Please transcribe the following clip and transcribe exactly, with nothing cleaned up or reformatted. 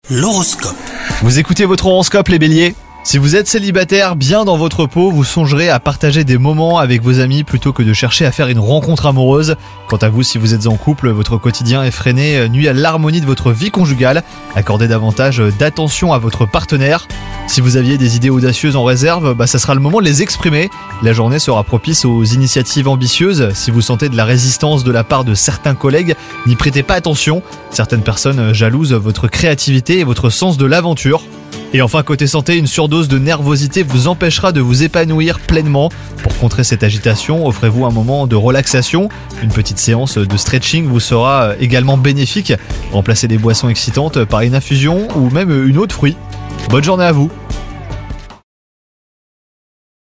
L'horoscope. Vous écoutez votre horoscope les béliers ? Si vous êtes célibataire, bien dans votre peau, vous songerez à partager des moments avec vos amis plutôt que de chercher à faire une rencontre amoureuse. Quant à vous, si vous êtes en couple, votre quotidien effréné nuit à l'harmonie de votre vie conjugale. Accordez davantage d'attention à votre partenaire. Si vous aviez des idées audacieuses en réserve, bah ça sera le moment de les exprimer. La journée sera propice aux initiatives ambitieuses. Si vous sentez de la résistance de la part de certains collègues, n'y prêtez pas attention. Certaines personnes jalousent votre créativité et votre sens de l'aventure. Et enfin, côté santé, une surdose de nervosité vous empêchera de vous épanouir pleinement. Pour contrer cette agitation, offrez-vous un moment de relaxation. Une petite séance de stretching vous sera également bénéfique. Remplacez les boissons excitantes par une infusion ou même une eau de fruits. Bonne journée à vous!